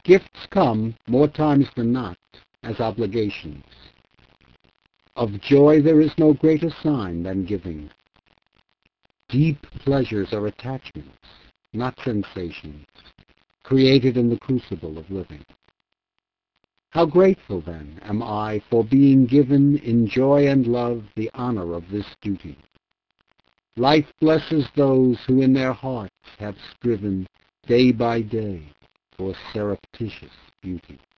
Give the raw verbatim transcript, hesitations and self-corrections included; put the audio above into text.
Gifts come, more times than not, as obligations. Of joy there is no greater sign than giving. Deep pleasures are attachments, not sensations, created in the crucible of living. How grateful, then, am I for being given in joy and love the honor of this duty. Life blesses those who in their hearts have striven day by day for surreptitious beauty.